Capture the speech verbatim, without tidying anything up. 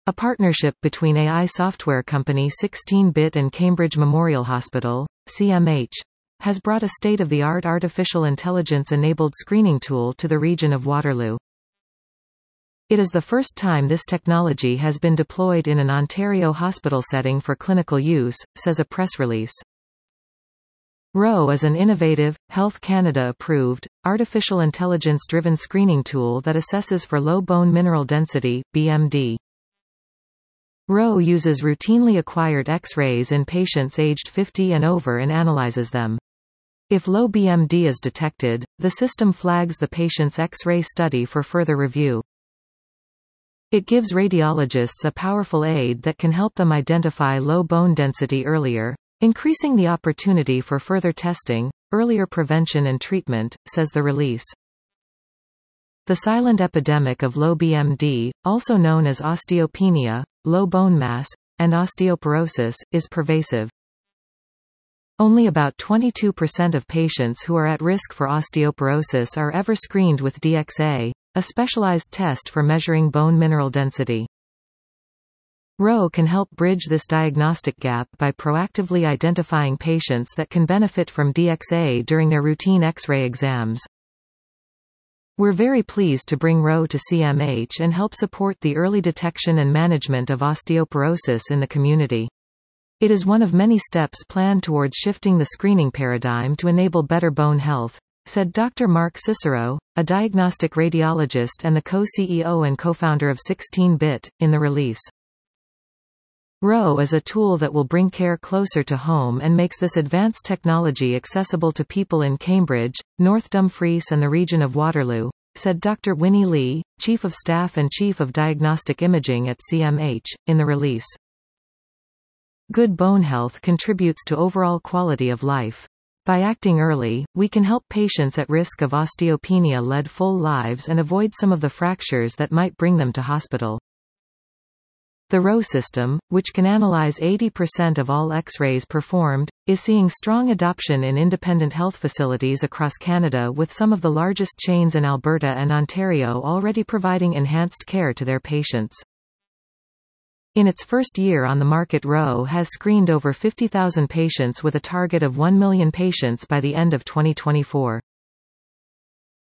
A partnership between A I software company sixteen bit and Cambridge Memorial Hospital, C M H, has brought a state-of-the-art artificial intelligence-enabled screening tool to the region of Waterloo. It is the first time this technology has been deployed in an Ontario hospital setting for clinical use, says a press release. R O is an innovative, Health Canada-approved, artificial intelligence-driven screening tool that assesses for low bone mineral density, B M D. R O uses routinely acquired X-rays in patients aged fifty and over and analyzes them. If low B M D is detected, the system flags the patient's X-ray study for further review. It gives radiologists a powerful aid that can help them identify low bone density earlier, increasing the opportunity for further testing, earlier prevention and treatment, says the release. The silent epidemic of low B M D, also known as osteopenia, low bone mass, and osteoporosis, is pervasive. Only about twenty-two percent of patients who are at risk for osteoporosis are ever screened with D X A, a specialized test for measuring bone mineral density. R O can help bridge this diagnostic gap by proactively identifying patients that can benefit from D X A during their routine X-ray exams. We're very pleased to bring R O to C M H and help support the early detection and management of osteoporosis in the community. It is one of many steps planned towards shifting the screening paradigm to enable better bone health, said Doctor Mark Cicero, a diagnostic radiologist and the co-C E O and co-founder of sixteen bit, in the release. R O is a tool that will bring care closer to home and makes this advanced technology accessible to people in Cambridge, North Dumfries and the region of Waterloo, said Doctor Winnie Lee, Chief of Staff and Chief of Diagnostic Imaging at C M H, in the release. Good bone health contributes to overall quality of life. By acting early, we can help patients at risk of osteopenia lead full lives and avoid some of the fractures that might bring them to hospital. The R O system, which can analyze eighty percent of all X-rays performed, is seeing strong adoption in independent health facilities across Canada, with some of the largest chains in Alberta and Ontario already providing enhanced care to their patients. In its first year on the market, R O has screened over fifty thousand patients with a target of one million patients by the end of twenty twenty-four.